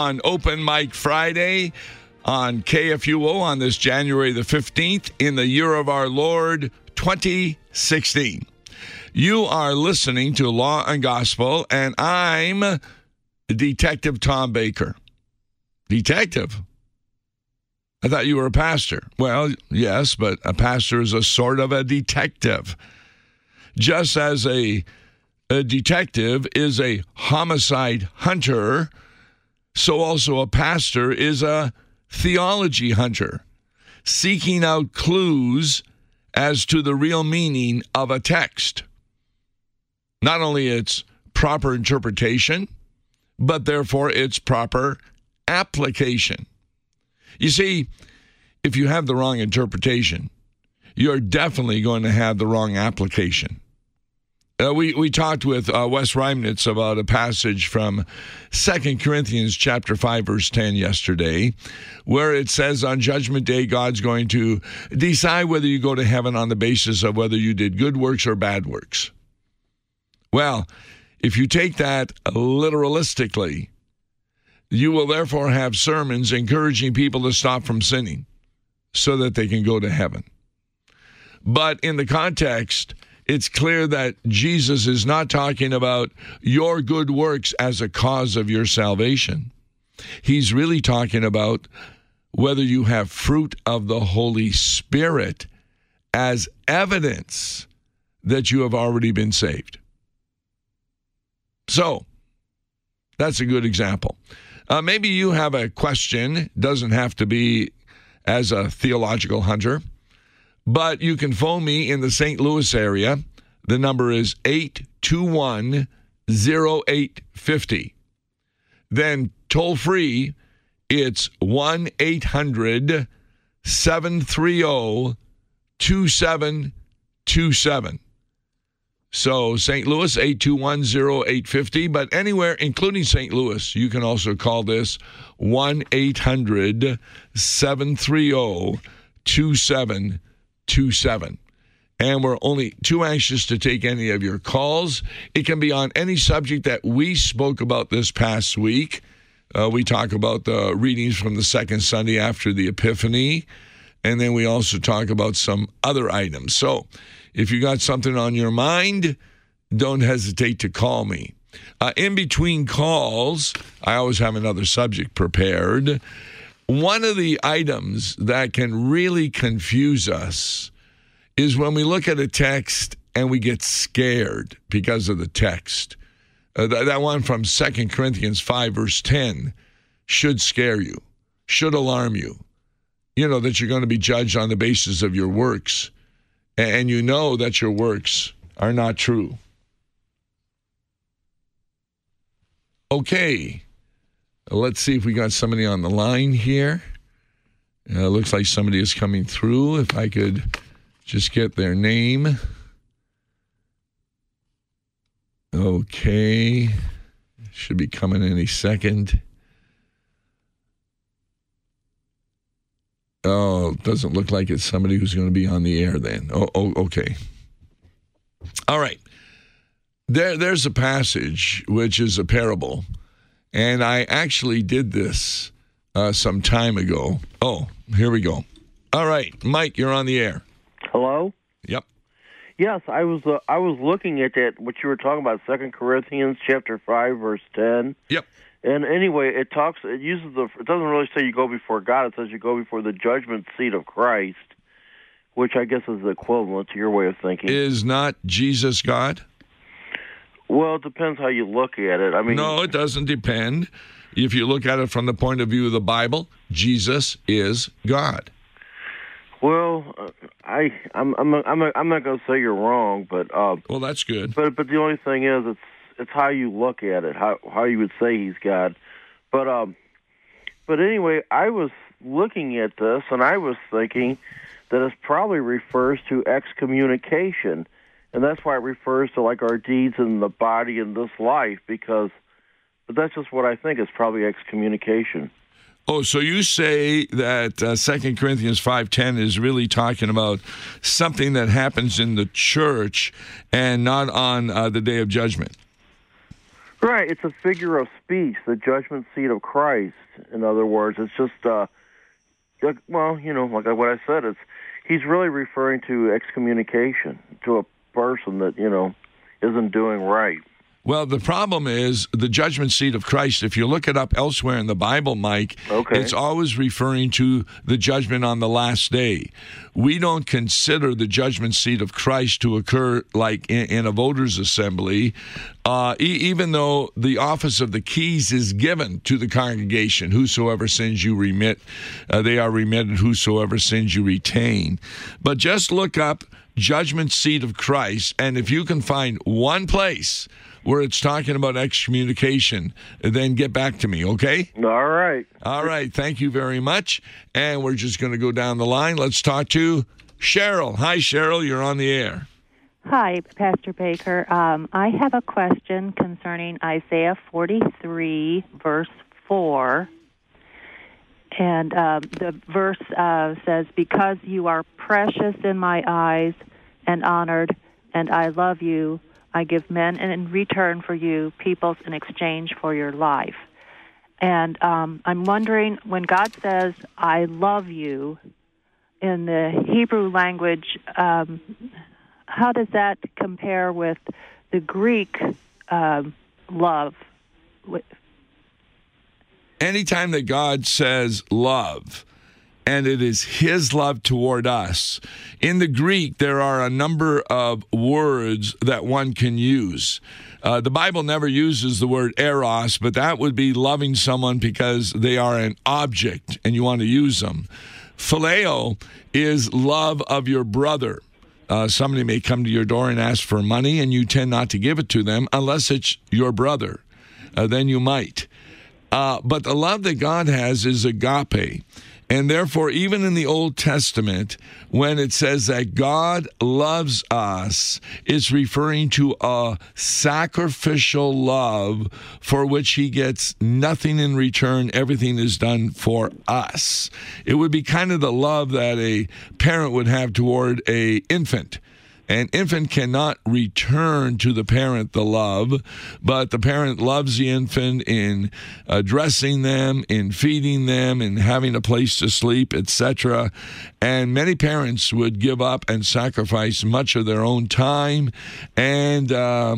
on Open Mic Friday on KFUO on this January the 15th in the year of our Lord 2016. You are listening to Law and Gospel, and I'm Detective Tom Baker. Detective? I thought you were a pastor. Well, yes, but a pastor is a sort of a detective. Just as a detective is a homicide hunter, so also a pastor is a theology hunter, seeking out clues as to the real meaning of a text. Not only its proper interpretation, but therefore its proper application. You see, if you have the wrong interpretation, you're definitely going to have the wrong application. We talked with Wes Reimnitz about a passage from 2 Corinthians chapter 5, verse 10 yesterday, where it says on Judgment Day, God's going to decide whether you go to heaven on the basis of whether you did good works or bad works. Well, if you take that literalistically, you will therefore have sermons encouraging people to stop from sinning so that they can go to heaven. But in the context, it's clear that Jesus is not talking about your good works as a cause of your salvation. He's really talking about whether you have fruit of the Holy Spirit as evidence that you have already been saved. So, that's a good example. Maybe you have a question, doesn't have to be as a theological hunter, but you can phone me in the St. Louis area. The number is 821-0850. Then toll free, it's 1-800-730-2727. So St. Louis, 821-0850. But anywhere, including St. Louis, you can also call this 1-800-730-2727. And we're only too anxious to take any of your calls. It can be on any subject that we spoke about this past week. We talk about the readings from the second Sunday after the Epiphany. And then we also talk about some other items. So if you got something on your mind, don't hesitate to call me. In between calls, I always have another subject prepared. One of the items that can really confuse us is when we look at a text and we get scared because of the text. That one from 2 Corinthians 5, verse 10 should scare you, should alarm you. You know that you're going to be judged on the basis of your works, and you know that your works are not true. Okay, let's see if we got somebody on the line here. Looks like somebody is coming through. If I could just get their name. Okay, should be coming any second. Oh, doesn't look like it's somebody who's going to be on the air then. Oh, okay. All right. There's a passage which is a parable, and I actually did this some time ago. Oh, here we go. All right, Mike, you're on the air. Hello? Yep. Yes, I was looking at that, what you were talking about, 2 Corinthians chapter 5, verse 10. Yep. And anyway, it doesn't really say you go before God, it says you go before the judgment seat of Christ, which I guess is equivalent to your way of thinking. Is not Jesus God? Well, it depends how you look at it. I mean, no, it doesn't depend. If you look at it from the point of view of the Bible, Jesus is God. Well, I'm not going to say you're wrong, but well, that's good. But the only thing is, it's how you look at it, how you would say he's God. But anyway, I was looking at this and I was thinking that it probably refers to excommunication, and that's why it refers to like our deeds in the body in this life. But that's just what I think is probably excommunication. Oh, so you say that 2 Corinthians 5:10 is really talking about something that happens in the church and not on the day of judgment? Right, it's a figure of speech, the judgment seat of Christ. In other words, it's just, like what I said, he's really referring to excommunication, to a person that, isn't doing right. Well, the problem is the judgment seat of Christ. If you look it up elsewhere in the Bible, Mike, It's always referring to the judgment on the last day. We don't consider the judgment seat of Christ to occur like in a voters' assembly, even though the office of the keys is given to the congregation. Whosoever sins you remit, they are remitted. Whosoever sins you retain. But just look up judgment seat of Christ, and if you can find one place where it's talking about excommunication, then get back to me, okay? All right. All right. Thank you very much. And we're just going to go down the line. Let's talk to Cheryl. Hi, Cheryl. You're on the air. Hi, Pastor Baker. I have a question concerning Isaiah 43, verse 4. And the verse says, "Because you are precious in my eyes and honored, and I love you, I give men in return for you, peoples in exchange for your life." And I'm wondering, when God says, "I love you," in the Hebrew language, how does that compare with the Greek love? Anytime that God says love, and it is his love toward us. In the Greek, there are a number of words that one can use. The Bible never uses the word eros, but that would be loving someone because they are an object and you want to use them. Phileo is love of your brother. Somebody may come to your door and ask for money, and you tend not to give it to them unless it's your brother. Then you might. But the love that God has is agape. And therefore, even in the Old Testament, when it says that God loves us, it's referring to a sacrificial love for which he gets nothing in return. Everything is done for us. It would be kind of the love that a parent would have toward an infant. An infant cannot return to the parent the love, but the parent loves the infant in dressing them, in feeding them, in having a place to sleep, etc. And many parents would give up and sacrifice much of their own time and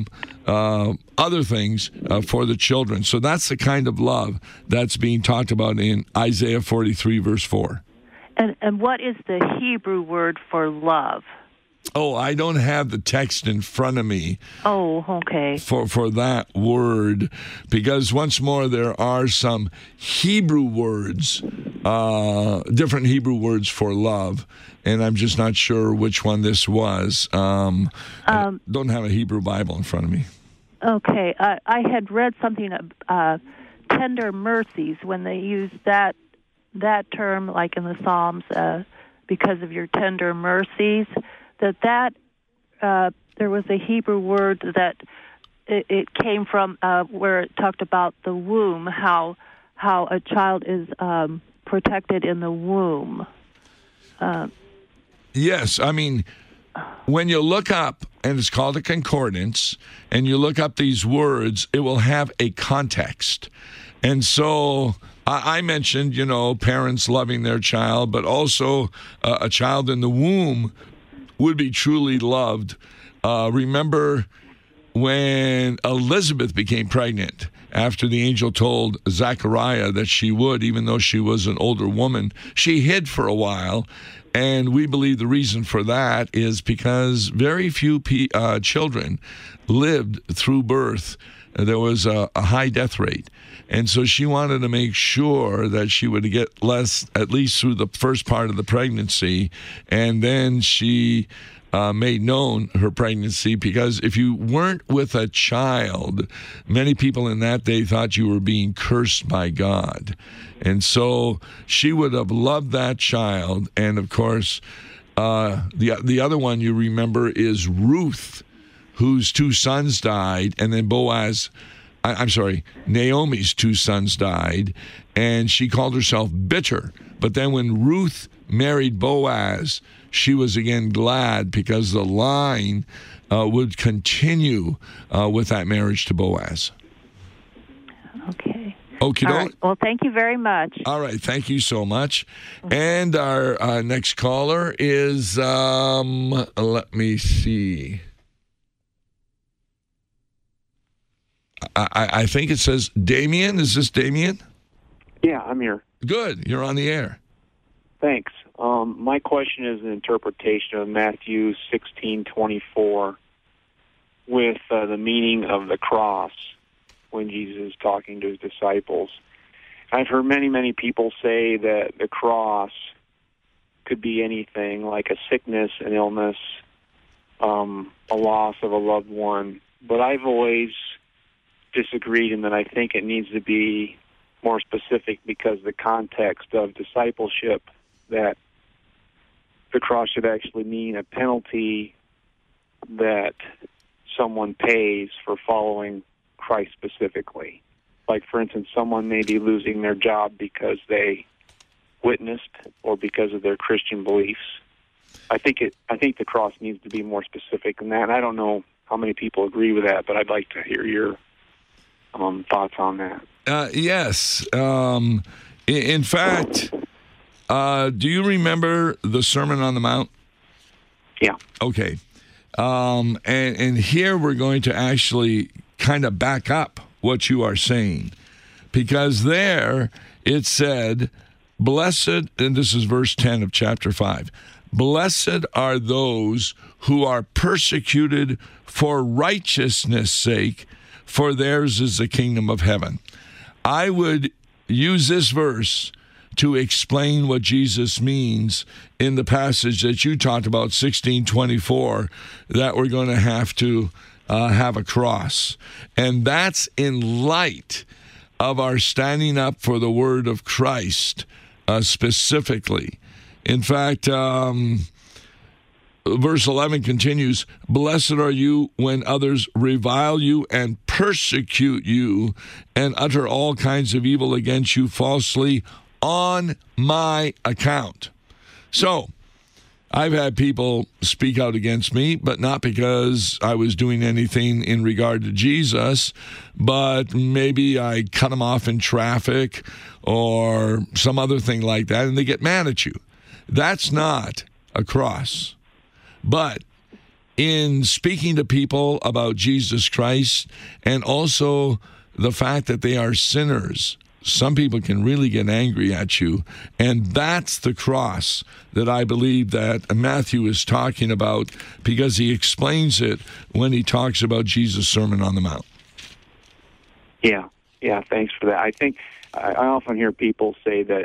other things for the children. So that's the kind of love that's being talked about in Isaiah 43, verse 4. And what is the Hebrew word for love? Oh, I don't have the text in front of me. Oh, okay. For that word, because once more there are some Hebrew words, different Hebrew words for love, and I'm just not sure which one this was. I don't have a Hebrew Bible in front of me. Okay, I had read something tender mercies when they use that term, like in the Psalms, because of your tender mercies. That there was a Hebrew word that it came from where it talked about the womb, how a child is protected in the womb. Yes, I mean, when you look up, and it's called a concordance, and you look up these words, it will have a context. And so I mentioned, parents loving their child, but also a child in the womb would be truly loved. Remember when Elizabeth became pregnant after the angel told Zechariah that she would, even though she was an older woman, she hid for a while. And we believe the reason for that is because very few children lived through birth. There was a high death rate. And so she wanted to make sure that she would get less, at least through the first part of the pregnancy. And then she made known her pregnancy, because if you weren't with a child, many people in that day thought you were being cursed by God. And so she would have loved that child. And of course, the other one you remember is Ruth, whose two sons died, and then Naomi's two sons died, and she called herself bitter. But then when Ruth married Boaz, she was again glad, because the line would continue with that marriage to Boaz. Okay. Okie All doke. right. Well, thank you very much. All right, thank you so much. And our next caller is, let me see. I think it says Damien. Is this Damien? Yeah, I'm here. Good. You're on the air. Thanks. My question is an interpretation of Matthew 16:24 with the meaning of the cross when Jesus is talking to his disciples. I've heard many people say that the cross could be anything, like a sickness, an illness, a loss of a loved one. But I've always disagreed in that I think it needs to be more specific because the context of discipleship, that the cross should actually mean a penalty that someone pays for following Christ specifically. Like, for instance, someone may be losing their job because they witnessed or because of their Christian beliefs. I think the cross needs to be more specific than that. And I don't know how many people agree with that, but I'd like to hear your thoughts on that. Yes. In fact, do you remember the Sermon on the Mount? Yeah. Okay. And here we're going to actually kind of back up what you are saying, because there it said, blessed, and this is verse 10 of chapter 5, blessed are those who are persecuted for righteousness' sake, for theirs is the kingdom of heaven. I would use this verse to explain what Jesus means in the passage that you talked about, 16:24, that we're going to have a cross. And that's in light of our standing up for the word of Christ specifically. In fact, verse 11 continues, blessed are you when others revile you and persecute you and utter all kinds of evil against you falsely on my account. So, I've had people speak out against me, but not because I was doing anything in regard to Jesus, but maybe I cut them off in traffic or some other thing like that, and they get mad at you. That's not a cross. But in speaking to people about Jesus Christ and also the fact that they are sinners, some people can really get angry at you, and that's the cross that I believe that Matthew is talking about, because he explains it when he talks about Jesus' Sermon on the Mount. Yeah, thanks for that. I think I often hear people say that,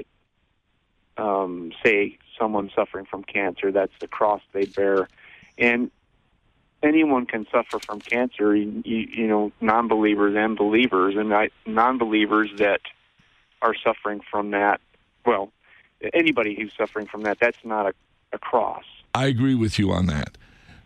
say someone suffering from cancer, that's the cross they bear. And anyone can suffer from cancer, you know, non-believers and believers, and non-believers that are suffering from that, well, anybody who's suffering from that, that's not a cross. I agree with you on that.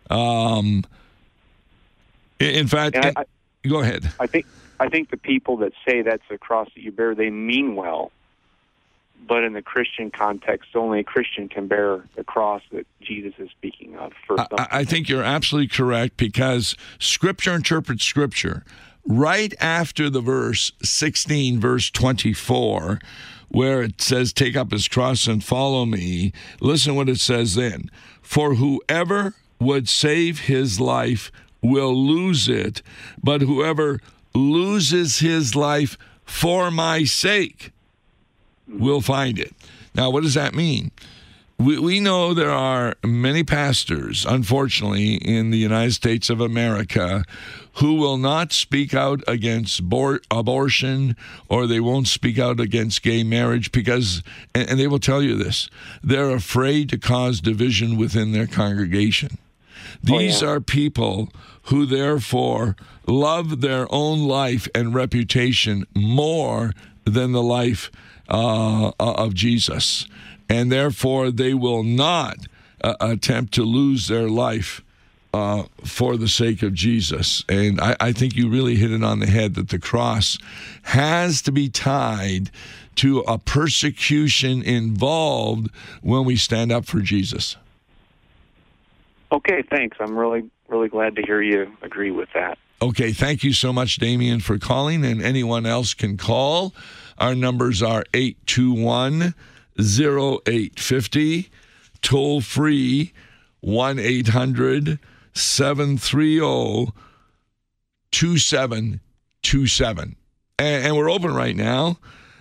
In fact, go ahead. I think the people that say that's the cross that you bear, they mean well, but in the Christian context, only a Christian can bear the cross that Jesus is speaking of. I think you're absolutely correct, because Scripture interprets Scripture. Right after the verse 16, verse 24, where it says, take up his cross and follow me, listen what it says then. For whoever would save his life will lose it, but whoever loses his life for my sake will find it. Now, what does that mean? We know there are many pastors, unfortunately, in the United States of America who will not speak out against abortion, or they won't speak out against gay marriage because, and they will tell you this, they're afraid to cause division within their congregation. These are people who therefore love their own life and reputation more than the life of Jesus. And therefore, they will not attempt to lose their life for the sake of Jesus. And I think you really hit it on the head, that the cross has to be tied to a persecution involved when we stand up for Jesus. Okay, thanks. I'm really glad to hear you agree with that. Okay, thank you so much, Damien, for calling, and anyone else can call. Our numbers are 821-0850, toll free 1-800-730-2727. And we're open right now.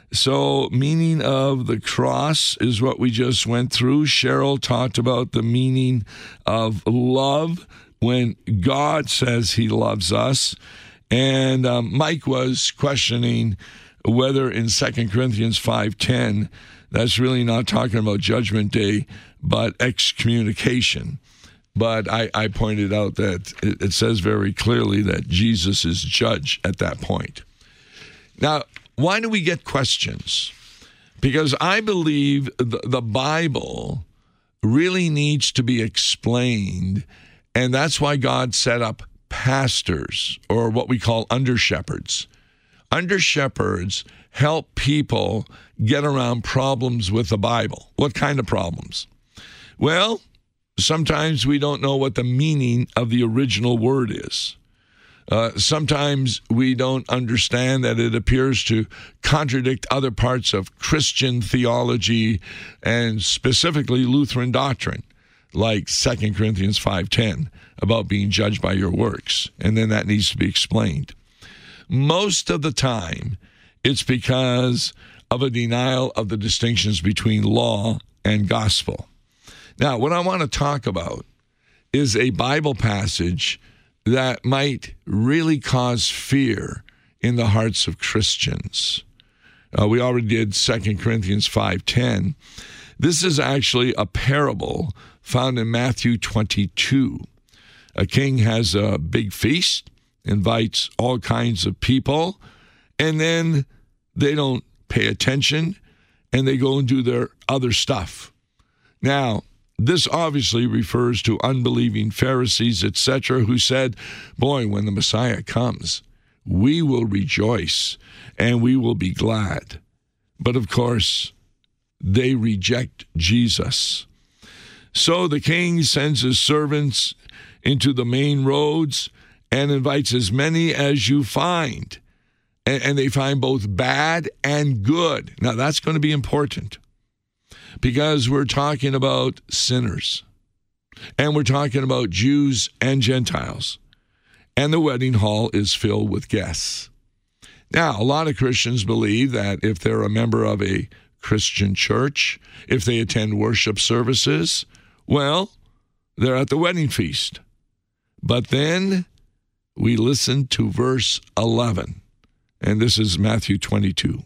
So meaning of the cross is what we just went through. Cheryl talked about the meaning of love when God says he loves us. And Mike was questioning whether in 2 Corinthians 5:10, that's really not talking about Judgment Day, but excommunication. But I pointed out that it says very clearly that Jesus is judge at that point. Now, why do we get questions? Because I believe the Bible really needs to be explained, and that's why God set up pastors, or what we call under-shepherds. Under-shepherds help people get around problems with the Bible. What kind of problems? Well, sometimes we don't know what the meaning of the original word is. Sometimes we don't understand that it appears to contradict other parts of Christian theology and specifically Lutheran doctrine, like 2 Corinthians 5:10, about being judged by your works. And then that needs to be explained. Most of the time, it's because of a denial of the distinctions between law and gospel. Now, what I want to talk about is a Bible passage that might really cause fear in the hearts of Christians. We already did 2 Corinthians 5:10. This is actually a parable found in Matthew 22. A king has a big feast, invites all kinds of people, and then they don't pay attention, and they go and do their other stuff. Now, this obviously refers to unbelieving Pharisees, etc., who said, boy, when the Messiah comes, we will rejoice and we will be glad. But of course, they reject Jesus. So the king sends his servants into the main roads and invites as many as you find. And they find both bad and good. Now, that's going to be important, because we're talking about sinners, and we're talking about Jews and Gentiles, and the wedding hall is filled with guests. Now, a lot of Christians believe that if they're a member of a Christian church, if they attend worship services, well, they're at the wedding feast. But then we listen to verse 11, and this is Matthew 22.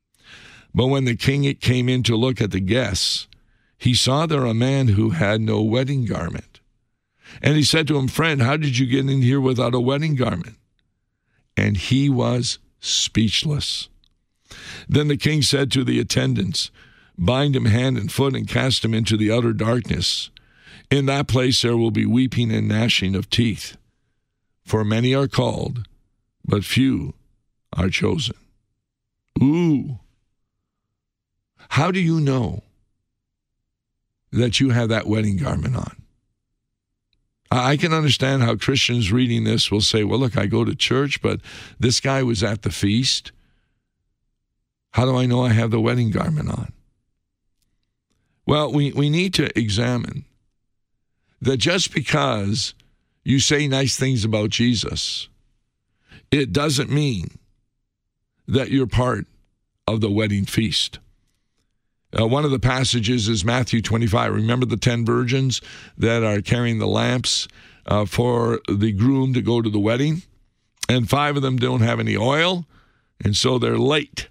But when the king came in to look at the guests, he saw there a man who had no wedding garment. And he said to him, friend, how did you get in here without a wedding garment? And he was speechless. Then the king said to the attendants, bind him hand and foot and cast him into the outer darkness. In that place there will be weeping and gnashing of teeth. For many are called, but few are chosen. Ooh. How do you know that you have that wedding garment on? I can understand how Christians reading this will say, well, look, I go to church, but this guy was at the feast. How do I know I have the wedding garment on? Well, we need to examine that just because you say nice things about Jesus, it doesn't mean that you're part of the wedding feast. One of the passages is Matthew 25. Remember the 10 virgins that are carrying the lamps for the groom to go to the wedding? And 5 of them don't have any oil, and so they're late.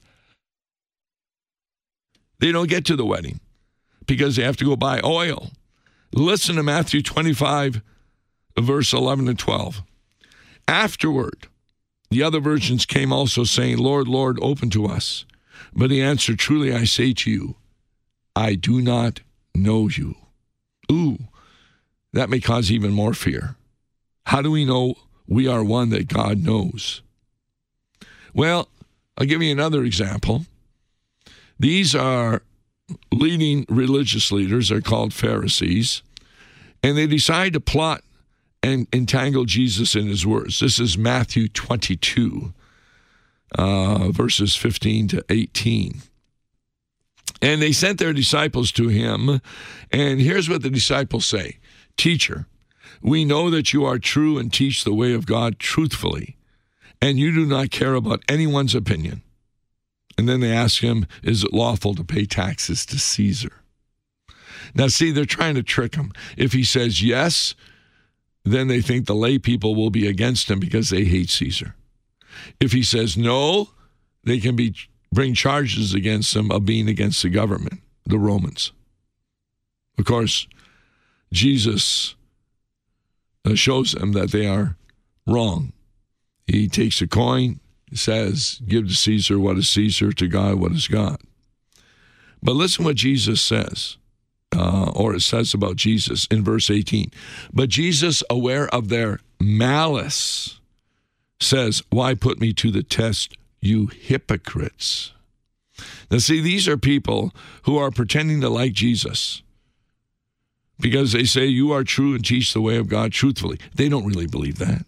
They don't get to the wedding because they have to go buy oil. Listen to Matthew 25, verse 11 and 12. Afterward, the other virgins came also, saying, Lord, Lord, open to us. But he answered, truly I say to you, I do not know you. Ooh, that may cause even more fear. How do we know we are one that God knows? Well, I'll give you another example. These are leading religious leaders. They're called Pharisees. And they decide to plot and entangle Jesus in his words. This is Matthew 22, verses 15 to 18. And they sent their disciples to him, and here's what the disciples say. Teacher, we know that you are true and teach the way of God truthfully, and you do not care about anyone's opinion. And then they ask him, is it lawful to pay taxes to Caesar? Now, see, they're trying to trick him. If he says yes, then they think the lay people will be against him because they hate Caesar. If he says no, they can bring charges against him of being against the government, the Romans. Of course, Jesus shows them that they are wrong. He takes a coin, says, give to Caesar what is Caesar, to God what is God. But listen what Jesus says, or it says about Jesus in verse 18. But Jesus, aware of their malice, says, why put me to the test, you hypocrites? Now see, these are people who are pretending to like Jesus because they say you are true and teach the way of God truthfully. They don't really believe that.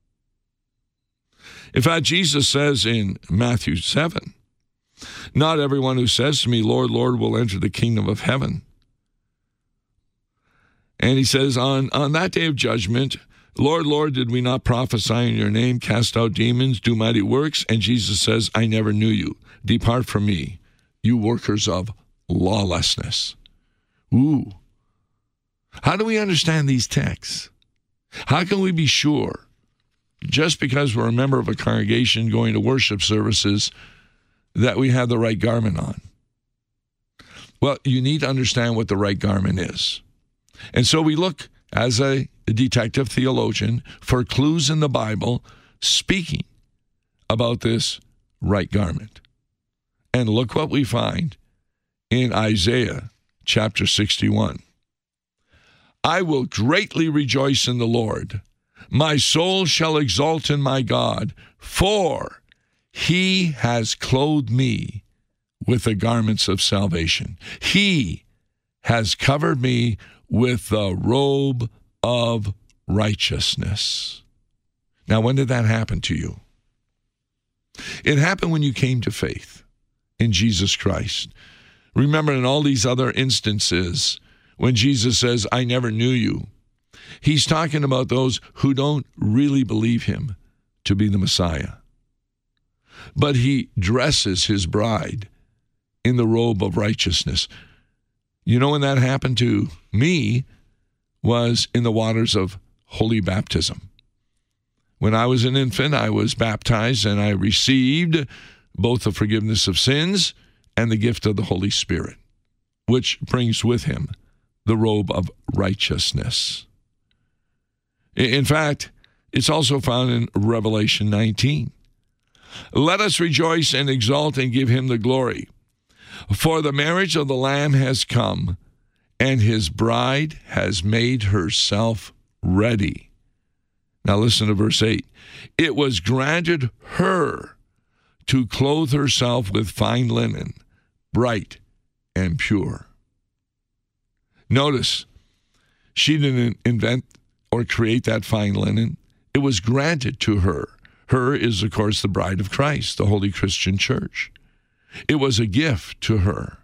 In fact, Jesus says in Matthew 7, not everyone who says to me, Lord, Lord, will enter the kingdom of heaven. And he says, on that day of judgment, Lord, Lord, did we not prophesy in your name, cast out demons, do mighty works? And Jesus says, I never knew you. Depart from me, you workers of lawlessness. Ooh. How do we understand these texts? How can we be sure, just because we're a member of a congregation going to worship services, that we have the right garment on? Well, you need to understand what the right garment is. And so we look, as a detective theologian, for clues in the Bible speaking about this right garment. And look what we find in Isaiah chapter 61. I will greatly rejoice in the Lord. My soul shall exult in my God, for he has clothed me with the garments of salvation. He has covered me with the robe of righteousness. Now, when did that happen to you? It happened when you came to faith in Jesus Christ. Remember, in all these other instances, when Jesus says, I never knew you, he's talking about those who don't really believe him to be the Messiah. But he dresses his bride in the robe of righteousness. You know when that happened to me was in the waters of holy baptism. When I was an infant, I was baptized and I received both the forgiveness of sins and the gift of the Holy Spirit, which brings with him the robe of righteousness. In fact, it's also found in Revelation 19. Let us rejoice and exult and give him the glory. For the marriage of the Lamb has come, and his bride has made herself ready. Now listen to verse 8. It was granted her to clothe herself with fine linen, bright and pure. Notice, she didn't invent or create that fine linen. It was granted to her. Her is, of course, the bride of Christ, the Holy Christian Church. It was a gift to her.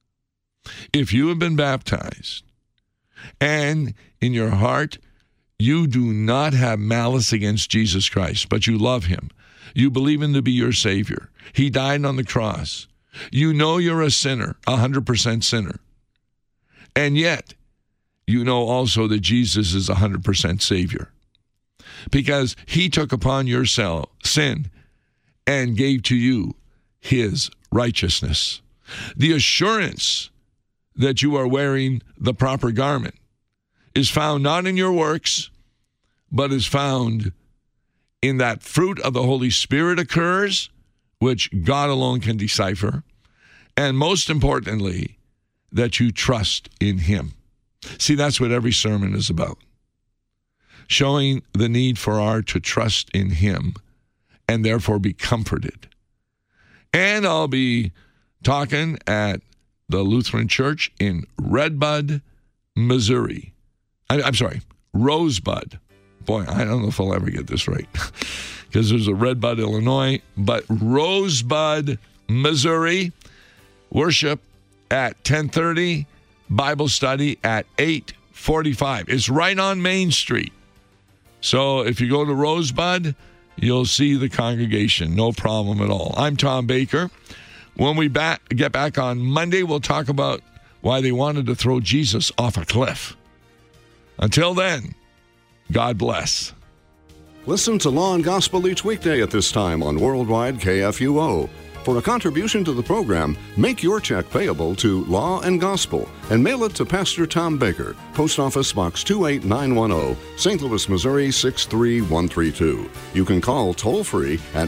If you have been baptized and in your heart you do not have malice against Jesus Christ, but you love him, you believe him to be your Savior, he died on the cross, you know you're a sinner, 100% sinner, and yet you know also that Jesus is 100% Savior because he took upon your sin and gave to you his righteousness. The assurance that you are wearing the proper garment is found not in your works, but is found in that fruit of the Holy Spirit occurs, which God alone can decipher, and most importantly, that you trust in him. See, that's what every sermon is about. Showing the need for to trust in him and therefore be comforted. And I'll be talking at the Lutheran Church in Rosebud, boy, I don't know if I'll ever get this right, because there's a Red Bud, Illinois, but Rosebud, Missouri, worship at 10:30, Bible study at 8:45. It's right on Main Street. So if you go to Rosebud, you'll see the congregation. No problem at all. I'm Tom Baker. When we get back on Monday, we'll talk about why they wanted to throw Jesus off a cliff. Until then, God bless. Listen to Law and Gospel each weekday at this time on Worldwide KFUO. For a contribution to the program, make your check payable to Law and Gospel and mail it to Pastor Tom Baker, Post Office Box 28910, St. Louis, Missouri 63132. You can call toll-free at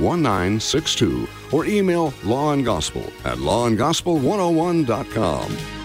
1-877-267-1962 or email lawandgospel@lawandgospel101.com.